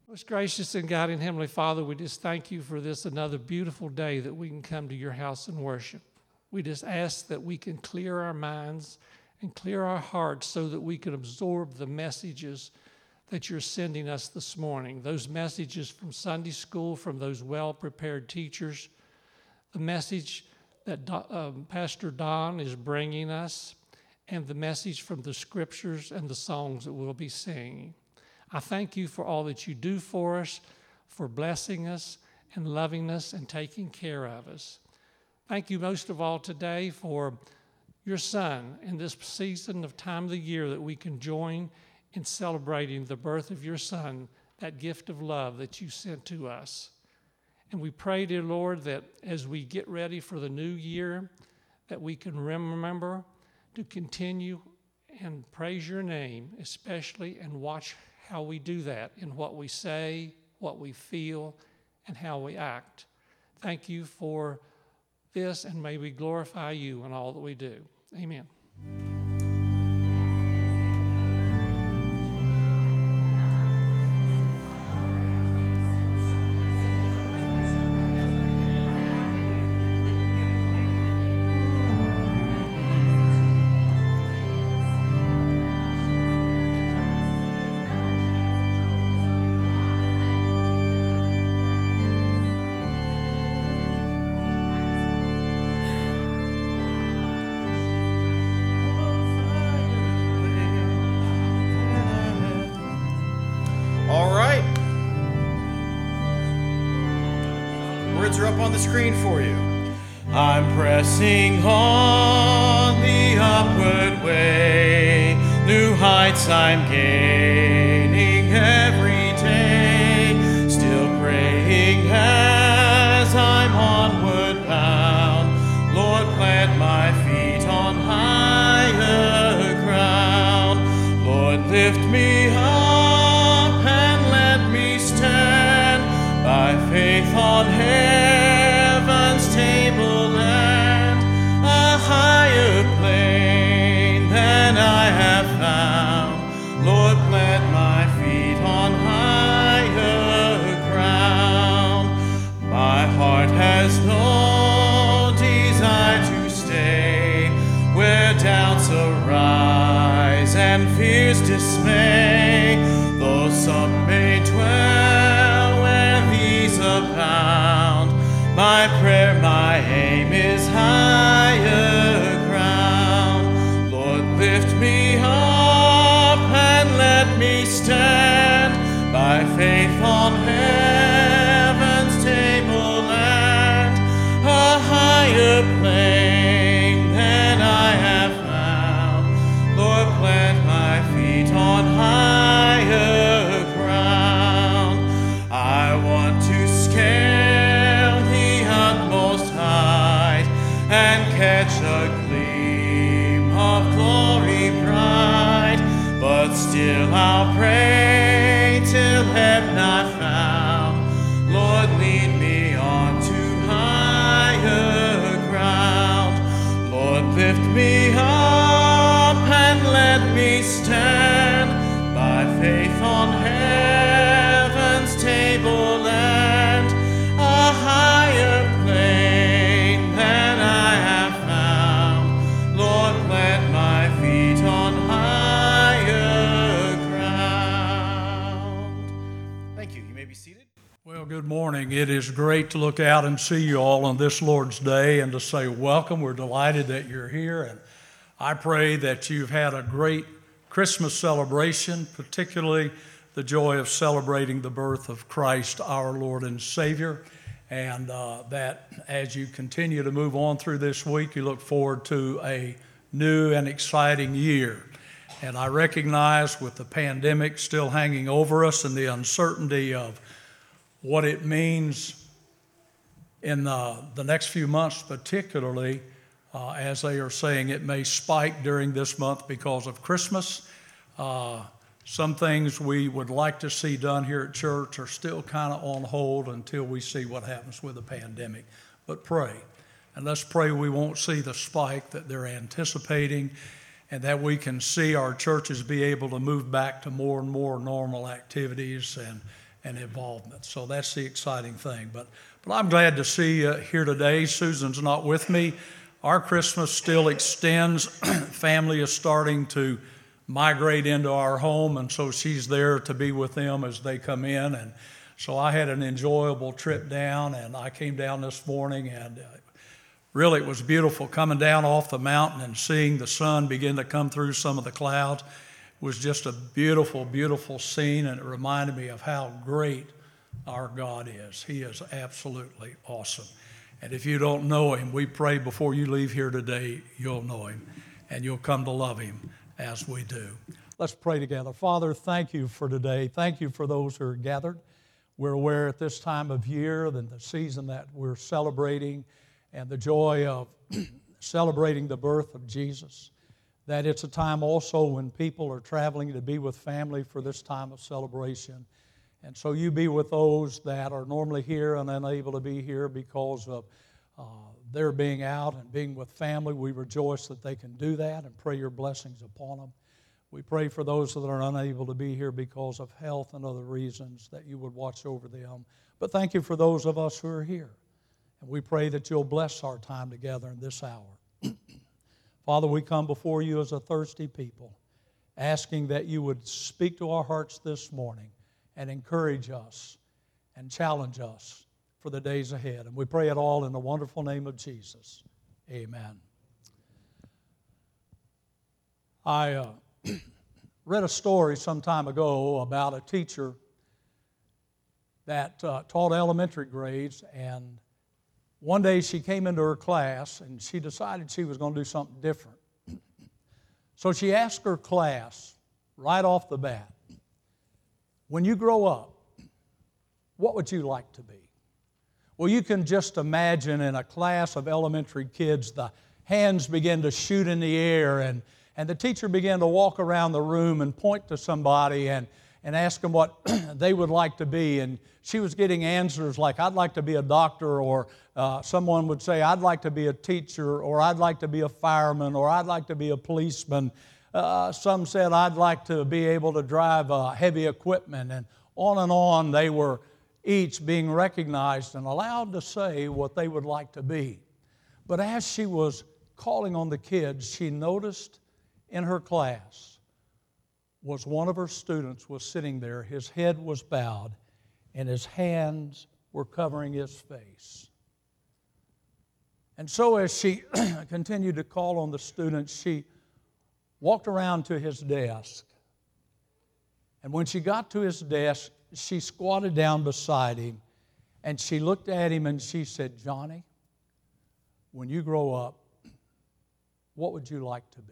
Most gracious and guiding Heavenly Father, we just thank you for this another beautiful day that we can come to your house and worship. We just ask that we can clear our minds and clear our hearts so that we can absorb the messages that you're sending us this morning. Those messages from Sunday school, from those well-prepared teachers, the message that Pastor Don is bringing us, and the message from the scriptures and the songs that we'll be singing. I thank you for all that you do for us, for blessing us and loving us and taking care of us. Thank you most of all today for your Son in this season of time of the year that we can join in celebrating the birth of your Son, that gift of love that you sent to us. And we pray, dear Lord, that as we get ready for the new year, that we can remember to continue and praise your name, especially, and watch how we do that in what we say, what we feel, and how we act. Thank you for this, and may we glorify you in all that we do. Amen. Are up on the screen for you. I'm pressing on the upward way, new heights I'm gaining every day, still praying as I'm onward bound. Lord, plant my feet on higher ground. Lord, lift me up and let me stand by faith on heaven's tableland, a higher plane than I have found. Lord, plant my feet on higher ground. My heart has no desire to stay where doubts arise and fears dismay, though some may dwell where these abound. My prayer, my aim is higher ground. Lord, lift me up and let me stand by faith on heaven's tableland, a higher plane than I have found. Lord, plant my feet on higher ground. I want to scale and catch a gleam of glory bright, but still I'll pray till heaven I found. Lord, lead me on to higher ground. Lord, lift me up and let me stand by faith on heaven's tableland, a higher plane than I have found. Lord, plant my feet on higher ground. Thank you. You may be seated. Well, good morning. It is great to look out and see you all on this Lord's Day and to say welcome. We're delighted that you're here, and I pray that you've had a great Christmas celebration, particularly the joy of celebrating the birth of Christ, our Lord and Savior. And that as you continue to move on through this week, you look forward to a new and exciting year. And I recognize with the pandemic still hanging over us and the uncertainty of what it means in the next few months, particularly as they are saying it may spike during this month because of Christmas. Some things we would like to see done here at church are still kind of on hold until we see what happens with the pandemic. But pray, and let's pray we won't see the spike that they're anticipating, and that we can see our churches be able to move back to more and more normal activities and involvement. So that's the exciting thing. But I'm glad to see you here today. Susan's not with me. Our Christmas still extends. Family is starting to migrate into our home, and so she's there to be with them as they come in. And so I had an enjoyable trip down, and I came down this morning, and really it was beautiful coming down off the mountain and seeing the sun begin to come through some of the clouds. It was just a beautiful, beautiful scene, and it reminded me of how great our God is. He is absolutely awesome. And if you don't know him, we pray before you leave here today, you'll know him, and you'll come to love him as we do. Let's pray together. Father, thank you for today. Thank you for those who are gathered. We're aware at this time of year and the season that we're celebrating and the joy of celebrating the birth of Jesus, that it's a time also when people are traveling to be with family for this time of celebration. And so you be with those that are normally here and unable to be here because of their being out and being with family. We rejoice that they can do that and pray your blessings upon them. We pray for those that are unable to be here because of health and other reasons, that you would watch over them. But thank you for those of us who are here. And we pray that you'll bless our time together in this hour. Father, we come before you as a thirsty people, asking that you would speak to our hearts this morning and encourage us and challenge us for the days ahead. And we pray it all in the wonderful name of Jesus. Amen. I read a story some time ago about a teacher that taught elementary grades, and one day she came into her class and she decided she was going to do something different. So she asked her class right off the bat, when you grow up, what would you like to be? Well, you can just imagine in a class of elementary kids, the hands begin to shoot in the air, and the teacher began to walk around the room and point to somebody and ask them what they would like to be. And she was getting answers like, I'd like to be a doctor, or someone would say, I'd like to be a teacher, or I'd like to be a fireman, or I'd like to be a policeman. Some said, I'd like to be able to drive heavy equipment. And on they were each being recognized and allowed to say what they would like to be. But as she was calling on the kids, she noticed in her class was one of her students was sitting there. His head was bowed and his hands were covering his face. And so as she continued to call on the student, she walked around to his desk. And when she got to his desk, she squatted down beside him and she looked at him and she said, Johnny, when you grow up, what would you like to be?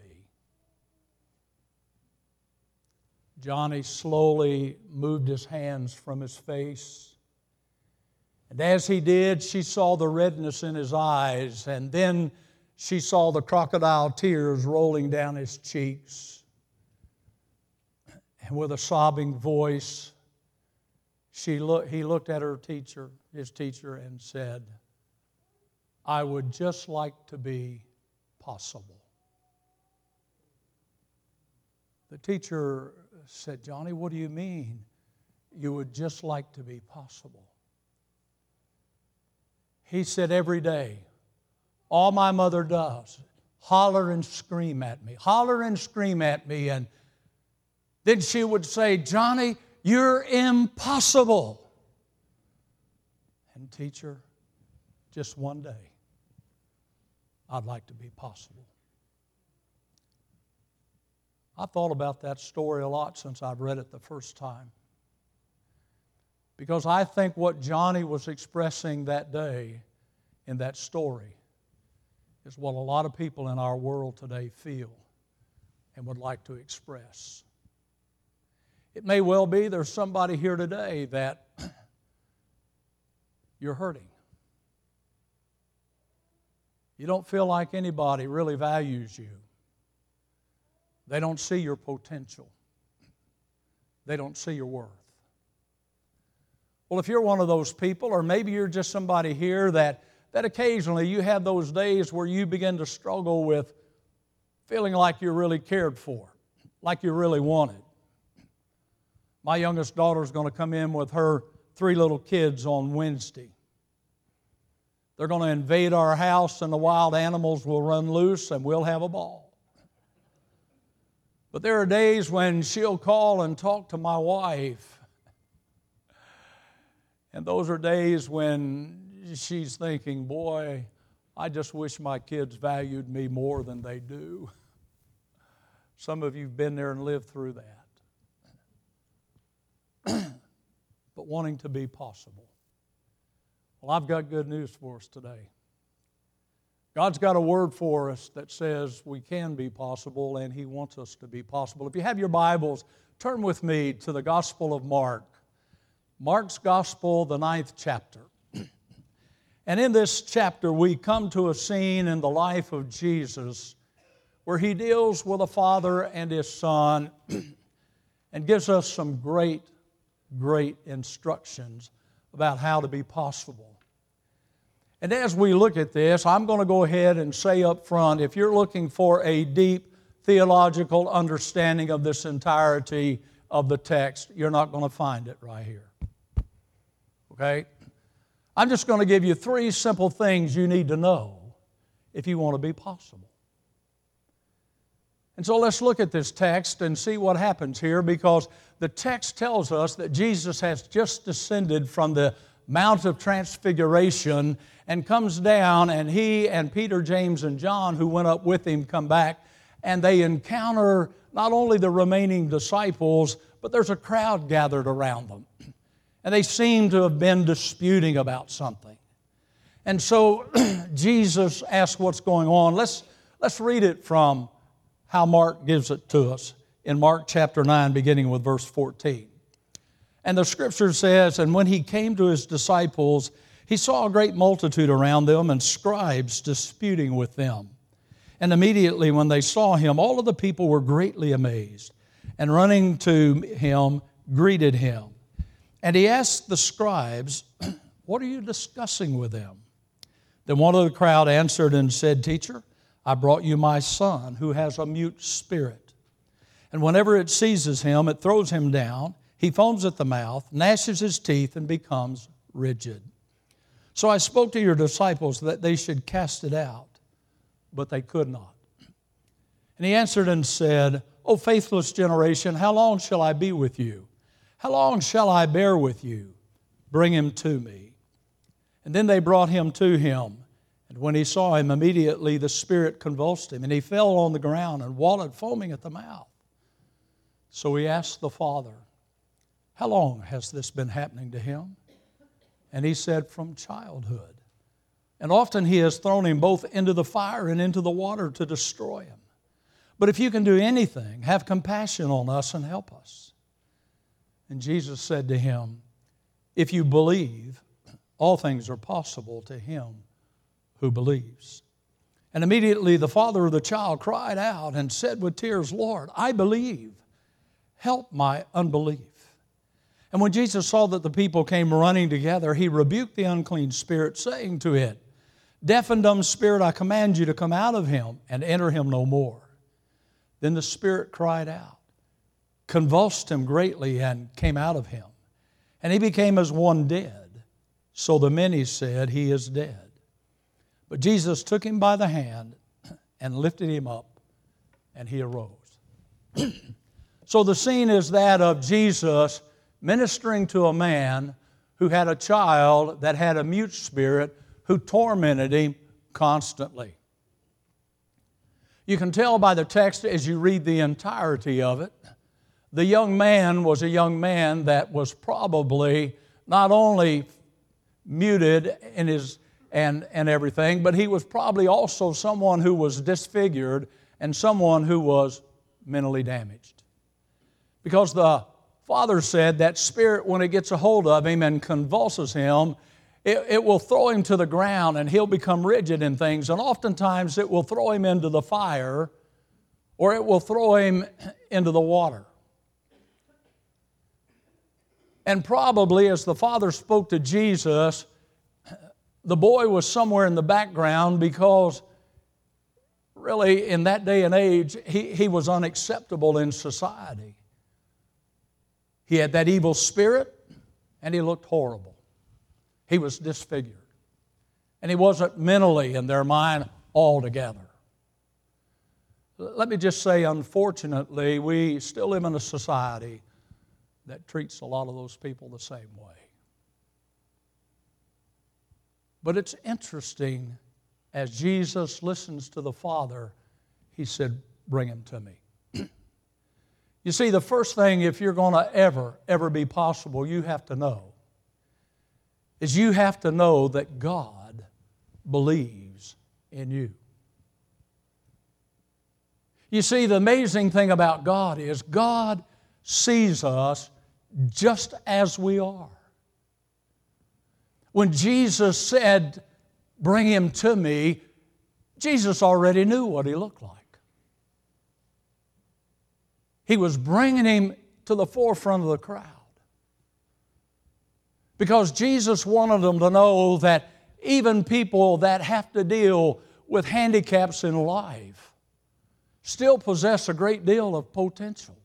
Johnny slowly moved his hands from his face. And as he did, she saw the redness in his eyes, and then she saw the crocodile tears rolling down his cheeks. And with a sobbing voice, he looked at his teacher, and said, I would just like to be possible. The teacher said, Johnny, what do you mean you would just like to be possible? He said, every day, all my mother does, holler and scream at me, and then she would say, Johnny, you're impossible. And teacher, just one day, I'd like to be possible. I've thought about that story a lot since I've read it the first time. Because I think what Johnny was expressing that day in that story is what a lot of people in our world today feel and would like to express. It may well be there's somebody here today that you're hurting. You don't feel like anybody really values you. They don't see your potential. They don't see your worth. Well, if you're one of those people, or maybe you're just somebody here that occasionally you have those days where you begin to struggle with feeling like you're really cared for, like you're really wanted. My youngest daughter's going to come in with her 3 little kids on Wednesday. They're going to invade our house and the wild animals will run loose and we'll have a ball. But there are days when she'll call and talk to my wife. And those are days when she's thinking, boy, I just wish my kids valued me more than they do. Some of you have been there and lived through that. But wanting to be possible. Well, I've got good news for us today. God's got a word for us that says we can be possible, and He wants us to be possible. If you have your Bibles, turn with me to the Gospel of Mark. Mark's Gospel, the 9th chapter. And in this chapter, we come to a scene in the life of Jesus where He deals with a father and his son and gives us some great instructions about how to be possible. And as we look at this, I'm going to go ahead and say up front, if you're looking for a deep theological understanding of this entirety of the text, you're not going to find it right here. Okay? I'm just going to give you 3 simple things you need to know if you want to be possible. And so let's look at this text and see what happens here, because the text tells us that Jesus has just descended from the Mount of Transfiguration and comes down, and He and Peter, James, and John, who went up with Him, come back, and they encounter not only the remaining disciples, but there's a crowd gathered around them. And they seem to have been disputing about something. And so Jesus asks what's going on. Let's read it from how Mark gives it to us in Mark chapter 9, beginning with verse 14. And the Scripture says, "And when He came to His disciples, He saw a great multitude around them and scribes disputing with them. And immediately when they saw Him, all of the people were greatly amazed, and running to Him, greeted Him. And He asked the scribes, 'What are you discussing with them?' Then one of the crowd answered and said, 'Teacher, I brought you my son who has a mute spirit. And whenever it seizes him, it throws him down. He foams at the mouth, gnashes his teeth, and becomes rigid. So I spoke to your disciples that they should cast it out, but they could not.' And He answered and said, 'O faithless generation, how long shall I be with you? How long shall I bear with you? Bring him to me.' And then they brought him to Him. And when He saw him, immediately the spirit convulsed him, and he fell on the ground and wallowed, foaming at the mouth. So He asked the father, 'How long has this been happening to him?' And he said, 'From childhood. And often He has thrown him both into the fire and into the water to destroy him. But if you can do anything, have compassion on us and help us.' And Jesus said to him, 'If you believe, all things are possible to him who believes.' And immediately the father of the child cried out and said with tears, 'Lord, I believe. Help my unbelief.' And when Jesus saw that the people came running together, He rebuked the unclean spirit, saying to it, 'Deaf and dumb spirit, I command you to come out of him and enter him no more.' Then the spirit cried out, convulsed him greatly, and came out of him. And he became as one dead. So the many said, 'He is dead.' But Jesus took him by the hand and lifted him up, and he arose." So the scene is that of Jesus ministering to a man who had a child that had a mute spirit who tormented him constantly. You can tell by the text as you read the entirety of it, the young man was a young man that was probably not only muted in his and everything, but he was probably also someone who was disfigured and someone who was mentally damaged. Because the father said that spirit, when it gets a hold of him and convulses him, it will throw him to the ground and he'll become rigid in things. And oftentimes it will throw him into the fire or it will throw him into the water. And probably as the father spoke to Jesus, the boy was somewhere in the background because really in that day and age, he was unacceptable in society. He had that evil spirit, and he looked horrible. He was disfigured. And he wasn't mentally in their mind altogether. Let me just say, unfortunately, we still live in a society that treats a lot of those people the same way. But it's interesting, as Jesus listens to the Father, he said, bring him to me. You see, the first thing, if you're going to ever be possible, you have to know, is you have to know that God believes in you. You see, the amazing thing about God is God sees us just as we are. When Jesus said, bring him to me, Jesus already knew what he looked like. He was bringing him to the forefront of the crowd. Because Jesus wanted them to know that even people that have to deal with handicaps in life still possess a great deal of potential.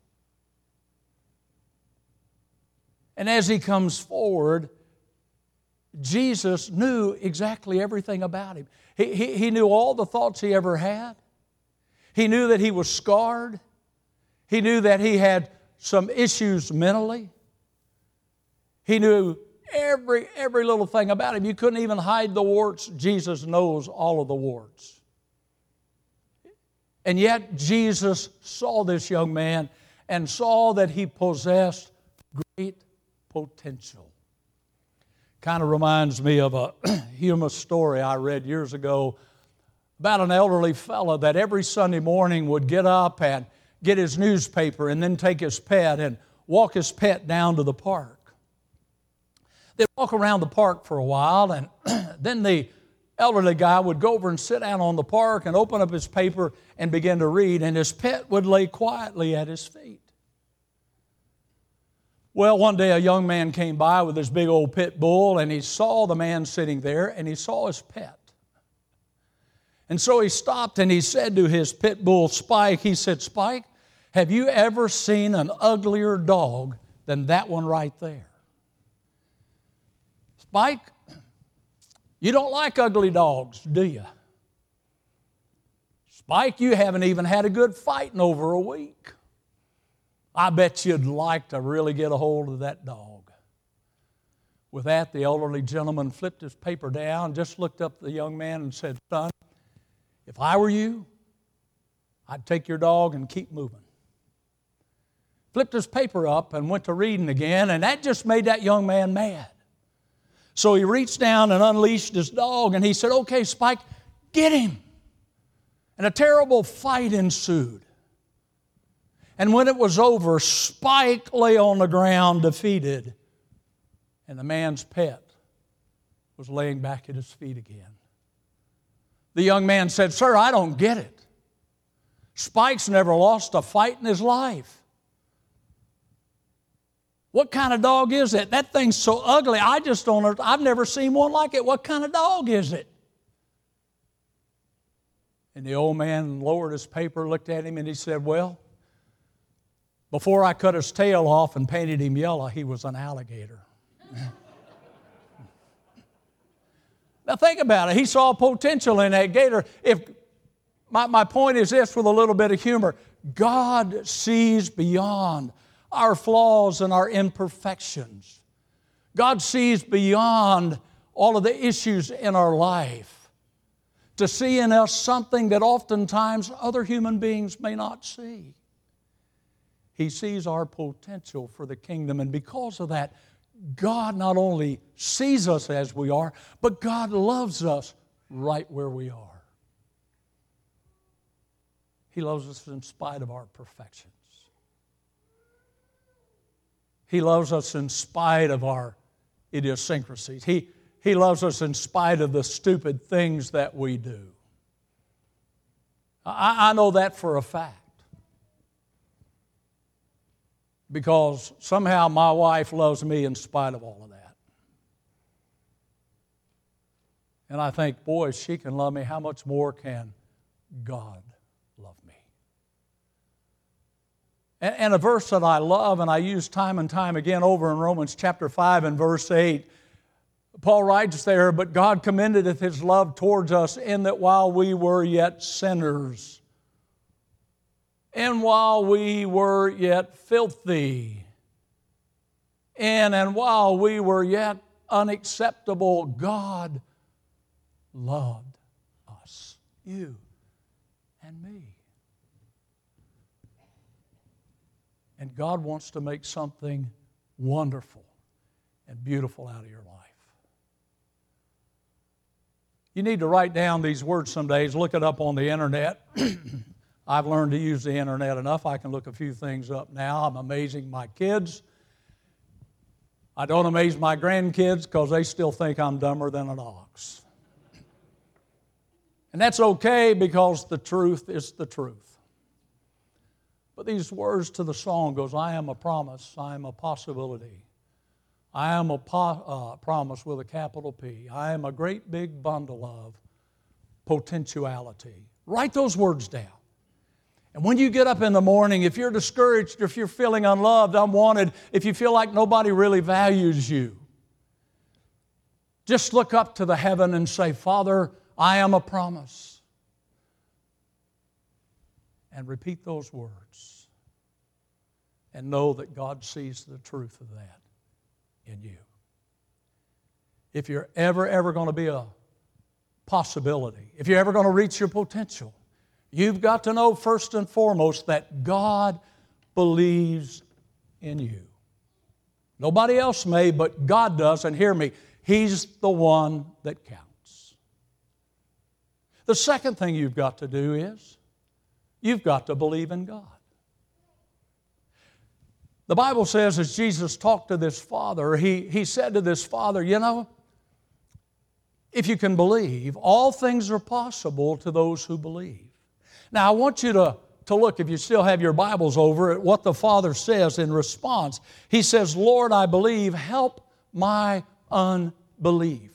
And as he comes forward, Jesus knew exactly everything about him. He knew all the thoughts he ever had. He knew that he was scarred. He knew that he had some issues mentally. He knew every little thing about him. You couldn't even hide the warts. Jesus knows all of the warts. And yet Jesus saw this young man and saw that he possessed great potential. Kind of reminds me of a humorous story I read years ago about an elderly fellow that every Sunday morning would get up and get his newspaper and then take his pet and walk his pet down to the park. They'd walk around the park for a while, and then the elderly guy would go over and sit down on the park and open up his paper and begin to read, and his pet would lay quietly at his feet. Well, one day a young man came by with his big old pit bull, and he saw the man sitting there, and he saw his pet. And so he stopped and he said to his pit bull, Spike, he said, Spike, have you ever seen an uglier dog than that one right there? Spike, you don't like ugly dogs, do you? Spike, you haven't even had a good fight in over a week. I bet you'd like to really get a hold of that dog. With that, the elderly gentleman flipped his paper down, just looked up at the young man and said, Son, if I were you, I'd take your dog and keep moving. Flipped his paper up and went to reading again, and that just made that young man mad. So he reached down and unleashed his dog, and he said, okay, Spike, get him. And a terrible fight ensued. And when it was over, Spike lay on the ground defeated, and the man's pet was laying back at his feet again. The young man said, Sir, I don't get it. Spike's never lost a fight in his life. What kind of dog is it? That thing's so ugly, I've never seen one like it. What kind of dog is it? And the old man lowered his paper, looked at him, and he said, well, before I cut his tail off and painted him yellow, he was an alligator. Now think about it. He saw potential in that gator. My point is this with a little bit of humor. God sees beyond our flaws and our imperfections. God sees beyond all of the issues in our life to see in us something that oftentimes other human beings may not see. He sees our potential for the kingdom, and because of that, God not only sees us as we are, but God loves us right where we are. He loves us in spite of our perfections. He loves us in spite of our idiosyncrasies. He loves us in spite of the stupid things that we do. I know that for a fact. Because somehow my wife loves me in spite of all of that. And I think, boy, if she can love me, how much more can God love me? And a verse that I love and I use time and time again over in Romans chapter 5 and verse 8, Paul writes there, "But God commendeth His love towards us in that while we were yet sinners, and while we were yet filthy, and while we were yet unacceptable, God loved us," you and me. And God wants to make something wonderful and beautiful out of your life. You need to write down these words some days, look it up on the internet. I've learned to use the internet enough. I can look a few things up now. I'm amazing my kids. I don't amaze my grandkids because they still think I'm dumber than an ox. And that's okay because the truth is the truth. But these words to the song goes, I am a promise, I am a possibility. I am a promise with a capital P. I am a great big bundle of potentiality. Write those words down. And when you get up in the morning, if you're discouraged, if you're feeling unloved, unwanted, if you feel like nobody really values you, just look up to the heaven and say, Father, I am a promise. And repeat those words. And know that God sees the truth of that in you. If you're ever going to be a possibility, if you're ever going to reach your potential, you've got to know first and foremost that God believes in you. Nobody else may, but God does, and hear me, He's the one that counts. The second thing you've got to do is you've got to believe in God. The Bible says as Jesus talked to this father, he said to this father, you know, if you can believe, all things are possible to those who believe. Now, I want you to look, if you still have your Bibles over, at what the father says in response. He says, Lord, I believe, help my unbelief.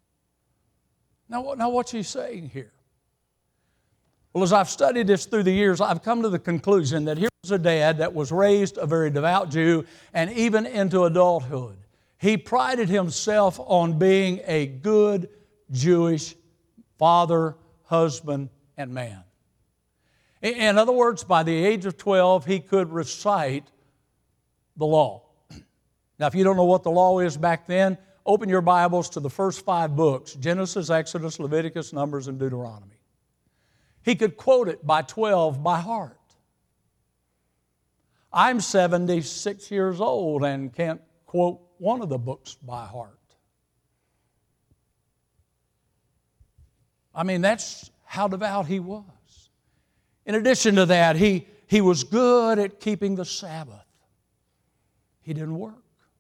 Now what's he saying here? Well, as I've studied this through the years, I've come to the conclusion that here was a dad that was raised a very devout Jew, and even into adulthood, he prided himself on being a good Jewish father, husband, and man. In other words, by the age of 12, he could recite the law. Now, if you don't know what the law is back then, open your Bibles to the first 5 books, Genesis, Exodus, Leviticus, Numbers, and Deuteronomy. He could quote it by 12 by heart. I'm 76 years old and can't quote one of the books by heart. I mean, that's how devout he was. In addition to that, he was good at keeping the Sabbath. He didn't work.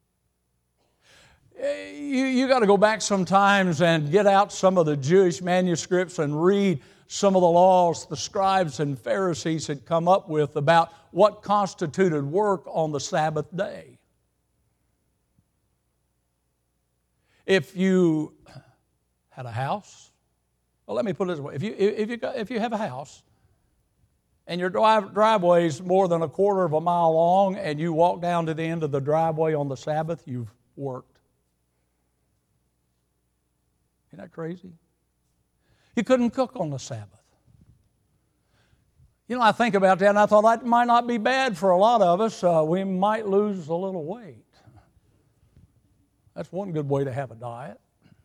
You got to go back sometimes and get out some of the Jewish manuscripts and read some of the laws the scribes and Pharisees had come up with about what constituted work on the Sabbath day. If you had a house, well, let me put it this way. If you have a house and your driveway is more than 1/4 of a mile long and you walk down to the end of the driveway on the Sabbath, you've worked. Isn't that crazy? You couldn't cook on the Sabbath. You know, I think about that and I thought that might not be bad for a lot of us. We might lose a little weight. That's one good way to have a diet.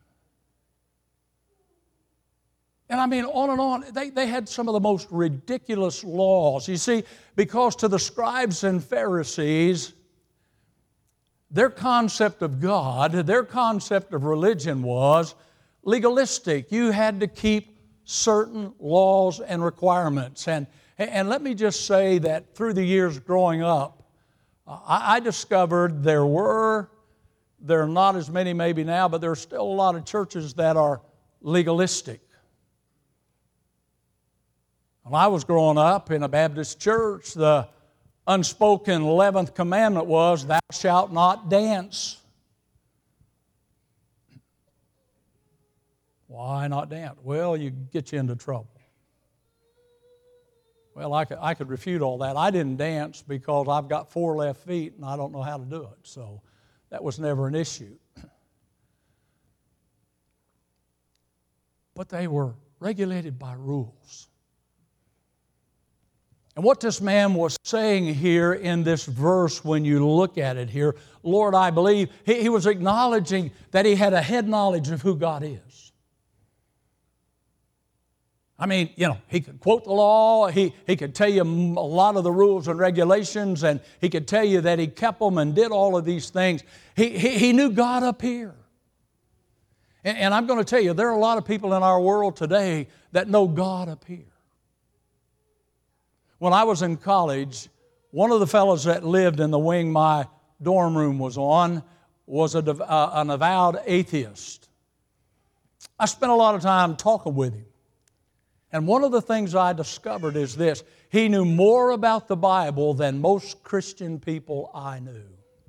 And I mean, on and on. They had some of the most ridiculous laws. You see, because to the scribes and Pharisees, their concept of God, their concept of religion was legalistic. You had to keep certain laws and requirements. And let me just say that through the years growing up, I discovered there are not as many maybe now, but there are still a lot of churches that are legalistic. When I was growing up in a Baptist church, the unspoken 11th commandment was, thou shalt not dance. Why not dance? Well, you get you into trouble. Well, I could refute all that. I didn't dance because I've got 4 left feet and I don't know how to do it. So that was never an issue. But they were regulated by rules. And what this man was saying here in this verse, when you look at it here, Lord, I believe, he was acknowledging that he had a head knowledge of who God is. I mean, he could quote the law, he could tell you a lot of the rules and regulations, and he could tell you that he kept them and did all of these things. He knew God up here. And I'm going to tell you, there are a lot of people in our world today that know God up here. When I was in college, one of the fellows that lived in the wing my dorm room was on was an avowed atheist. I spent a lot of time talking with him. And one of the things I discovered is this: he knew more about the Bible than most Christian people I knew.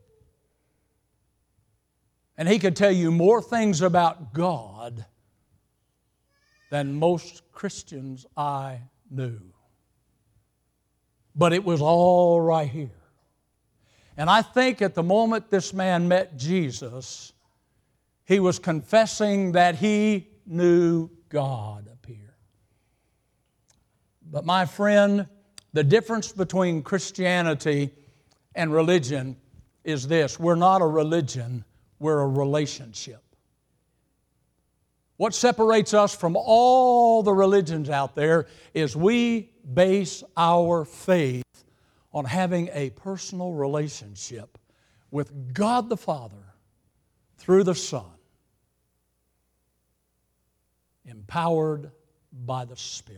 And he could tell you more things about God than most Christians I knew. But it was all right here. And I think at the moment this man met Jesus, he was confessing that he knew God up here. But my friend, the difference between Christianity and religion is this: we're not a religion, we're a relationship. What separates us from all the religions out there is we base our faith on having a personal relationship with God the Father through the Son, empowered by the Spirit.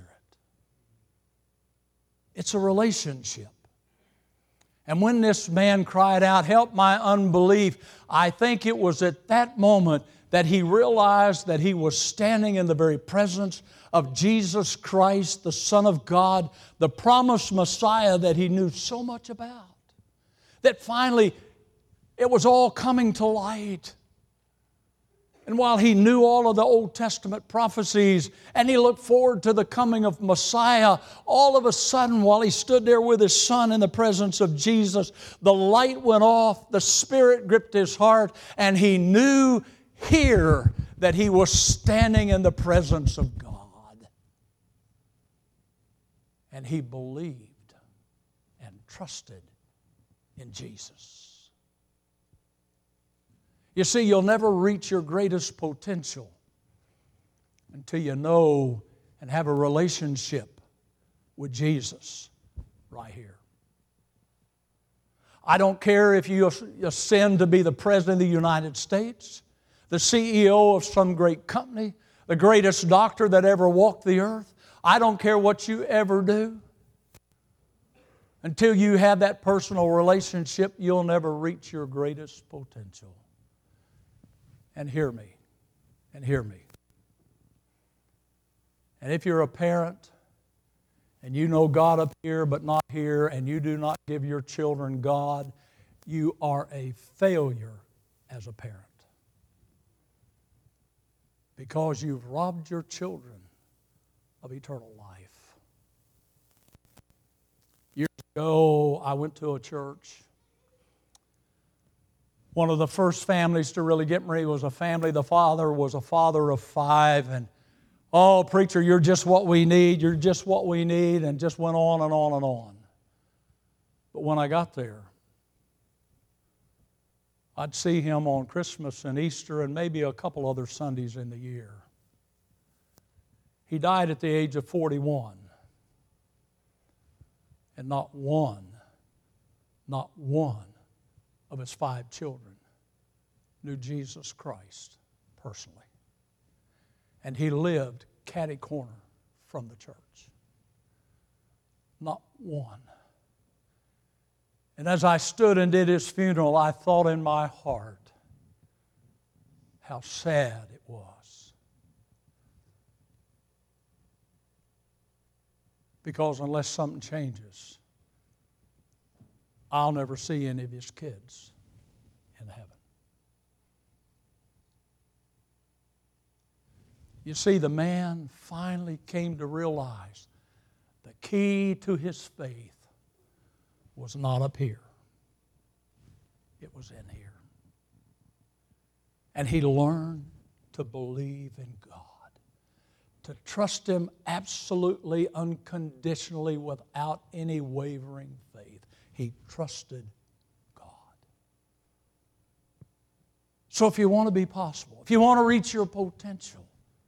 It's a relationship. And when this man cried out, "Help my unbelief," I think it was at that moment that he realized that he was standing in the very presence of Jesus Christ, the Son of God, the promised Messiah that he knew so much about. That finally it was all coming to light. And while he knew all of the Old Testament prophecies and he looked forward to the coming of Messiah, all of a sudden, while he stood there with his son in the presence of Jesus, the light went off, the Spirit gripped his heart, and he knew here that he was standing in the presence of God. And he believed and trusted in Jesus. You see, you'll never reach your greatest potential until you know and have a relationship with Jesus right here. I don't care if you ascend to be the President of the United States, the CEO of some great company, the greatest doctor that ever walked the earth. I don't care what you ever do. Until you have that personal relationship, you'll never reach your greatest potential. And hear me, and hear me. And if you're a parent and you know God up here but not here, and you do not give your children God, you are a failure as a parent. Because you've robbed your children of eternal life. Years ago, I went to a church. One of the first families to really get me was a family. The father was a father of 5. And, "Oh, preacher, you're just what we need. You're just what we need." And just went on and on and on. But when I got there, I'd see him on Christmas and Easter and maybe a couple other Sundays in the year. He died at the age of 41. And not one of his 5 children knew Jesus Christ personally. And he lived catty corner from the church. Not one. And as I stood and did his funeral, I thought in my heart how sad it was. Because unless something changes, I'll never see any of his kids in heaven. You see, the man finally came to realize the key to his faith was not up here. It was in here. And he learned to believe in God, to trust Him absolutely, unconditionally, without any wavering faith. He trusted God. So if you want to be possible, if you want to reach your potential,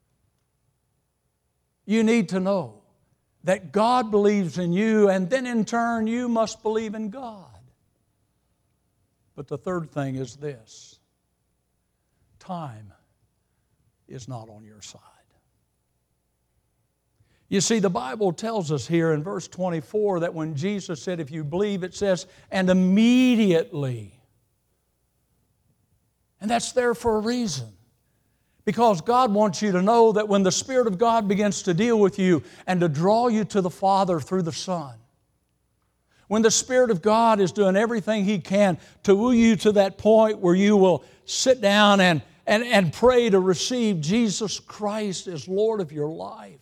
you need to know that God believes in you, and then in turn you must believe in God. But the third thing is this: time is not on your side. You see, the Bible tells us here in verse 24 that when Jesus said, if you believe, it says, and immediately. And that's there for a reason. Because God wants you to know that when the Spirit of God begins to deal with you and to draw you to the Father through the Son, when the Spirit of God is doing everything He can to woo you to that point where you will sit down and pray to receive Jesus Christ as Lord of your life.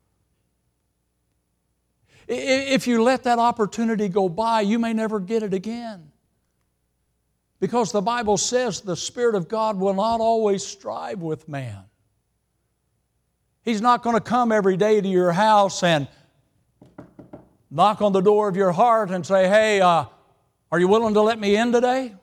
If you let that opportunity go by, you may never get it again. Because the Bible says the Spirit of God will not always strive with man. He's not going to come every day to your house and knock on the door of your heart and say, hey, are you willing to let me in today?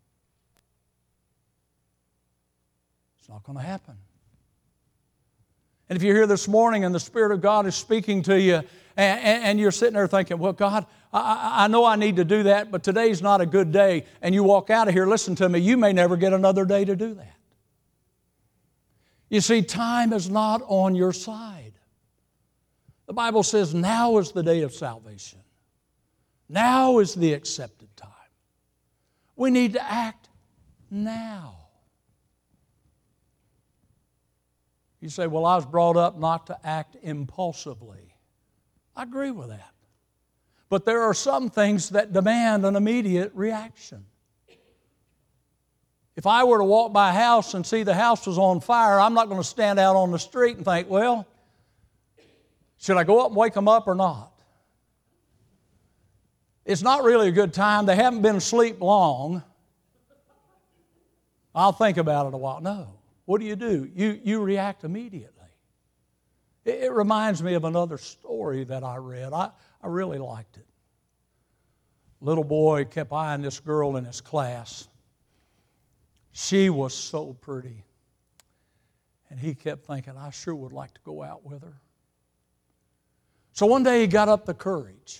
It's not going to happen. And if you're here this morning and the Spirit of God is speaking to you and you're sitting there thinking, well, God, I know I need to do that, but today's not a good day, and you walk out of here, listen to me, you may never get another day to do that. You see, time is not on your side. The Bible says now is the day of salvation. Now is the accepted time. We need to act now. You say, well, I was brought up not to act impulsively. I agree with that. But there are some things that demand an immediate reaction. If I were to walk by a house and see the house was on fire, I'm not going to stand out on the street and think, well, should I go up and wake them up or not? It's not really a good time. They haven't been asleep long. I'll think about it a while. No. What do? You react immediately. It reminds me of another story that I read. I really liked it. Little boy kept eyeing this girl in his class. She was so pretty. And he kept thinking, I sure would like to go out with her. So one day he got up the courage.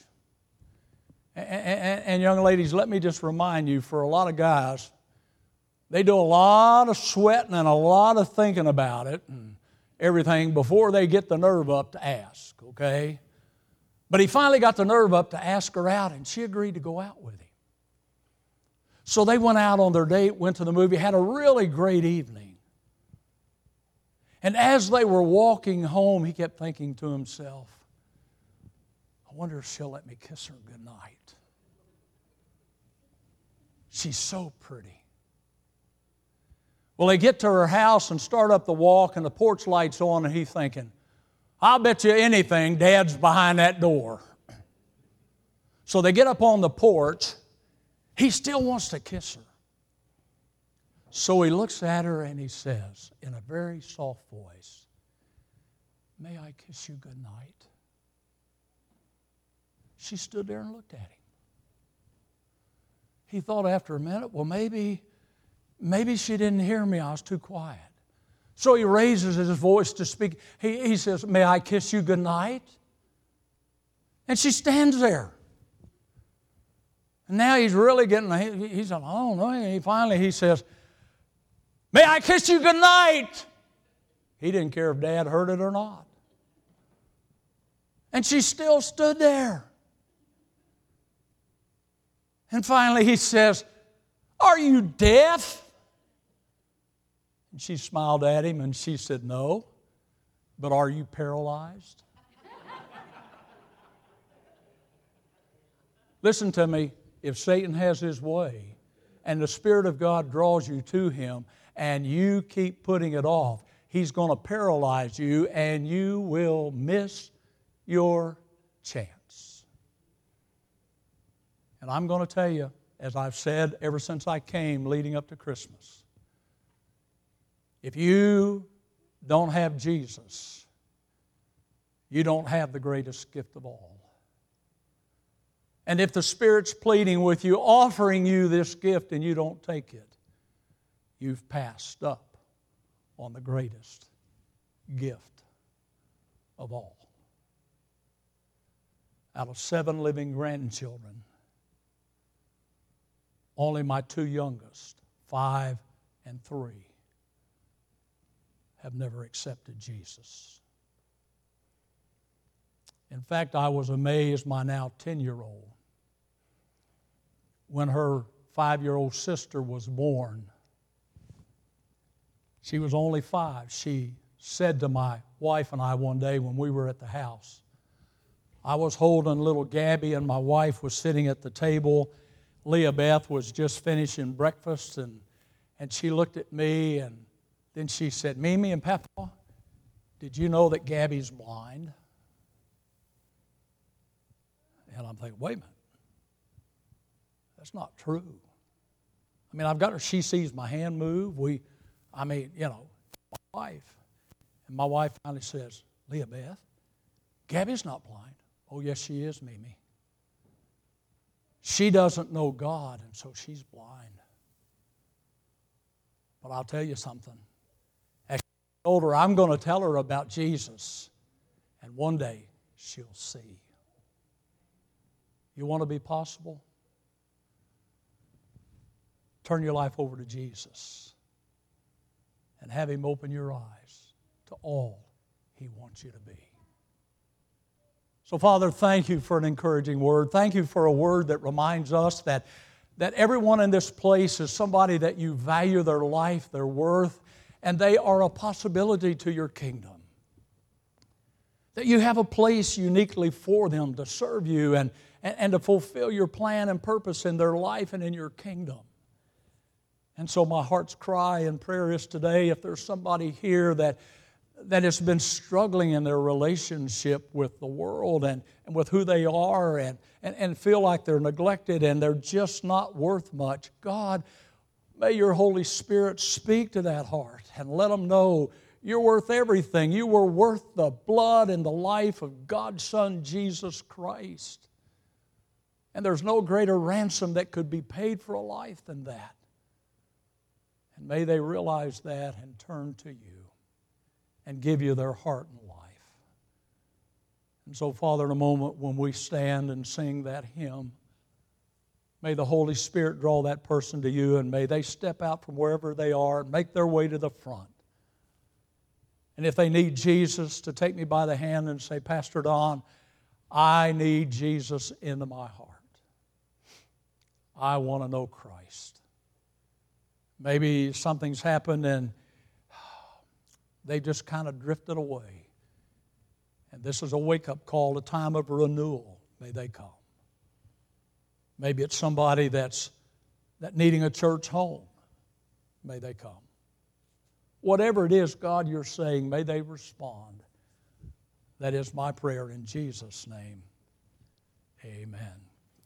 And young ladies, let me just remind you, for a lot of guys, they do a lot of sweating and a lot of thinking about it and everything before they get the nerve up to ask, okay? But he finally got the nerve up to ask her out, and she agreed to go out with him. So they went out on their date, went to the movie, had a really great evening. And as they were walking home, he kept thinking to himself, I wonder if she'll let me kiss her goodnight. She's so pretty. Well, they get to her house and start up the walk, and the porch light's on, and he's thinking, I'll bet you anything Dad's behind that door. So they get up on the porch. He still wants to kiss her. So he looks at her and he says, in a very soft voice, may I kiss you goodnight? She stood there and looked at him. He thought after a minute, well, maybe she didn't hear me. I was too quiet. So he raises his voice to speak. He says, may I kiss you goodnight? And she stands there. And now he's really getting, he's like, I don't know. And finally he says, may I kiss you goodnight? He didn't care if Dad heard it or not. And she still stood there. And finally he says, are you deaf? And she smiled at him and she said, no, but are you paralyzed? Listen to me, if Satan has his way and the Spirit of God draws you to him and you keep putting it off, he's going to paralyze you and you will miss your chance. And I'm going to tell you, as I've said ever since I came leading up to Christmas, if you don't have Jesus, you don't have the greatest gift of all. And if the Spirit's pleading with you, offering you this gift, and you don't take it, you've passed up on the greatest gift of all. Out of 7 living grandchildren, only my 2 youngest, 5 and 3, have never accepted Jesus. In fact, I was amazed, my now 10-year-old, when her 5-year-old sister was born. She was only 5. She said to my wife and I one day when we were at the house, I was holding little Gabby and my wife was sitting at the table. Leah Beth was just finishing breakfast, and she looked at me, and then she said, Mimi and Papa, did you know that Gabby's blind? And I'm thinking, wait a minute. That's not true. I mean, I've got her, she sees my hand move. My wife. And my wife finally says, Leah Beth, Gabby's not blind. Oh, yes, she is, Mimi. She doesn't know God, and so she's blind. But I'll tell you something. As she gets older, I'm going to tell her about Jesus, and one day she'll see. You want to be possible? Turn your life over to Jesus and have Him open your eyes to all He wants you to be. So, Father, thank you for an encouraging word. Thank you for a word that reminds us that everyone in this place is somebody that you value their life, their worth, and they are a possibility to your kingdom. That you have a place uniquely for them to serve you and to fulfill your plan and purpose in their life and in your kingdom. And so my heart's cry and prayer is today, if there's somebody here that has been struggling in their relationship with the world and with who they are and feel like they're neglected and they're just not worth much, God, may your Holy Spirit speak to that heart and let them know you're worth everything. You were worth the blood and the life of God's Son, Jesus Christ. And there's no greater ransom that could be paid for a life than that. And may they realize that and turn to you and give you their heart and life. And so, Father, in a moment when we stand and sing that hymn, may the Holy Spirit draw that person to you, and may they step out from wherever they are and make their way to the front. And if they need Jesus, to take me by the hand and say, Pastor Don, I need Jesus into my heart. I want to know Christ. Maybe something's happened and they just kind of drifted away. And this is a wake-up call, a time of renewal. May they come. Maybe it's somebody that's needing a church home. May they come. Whatever it is, God, you're saying, may they respond. That is my prayer in Jesus' name. Amen.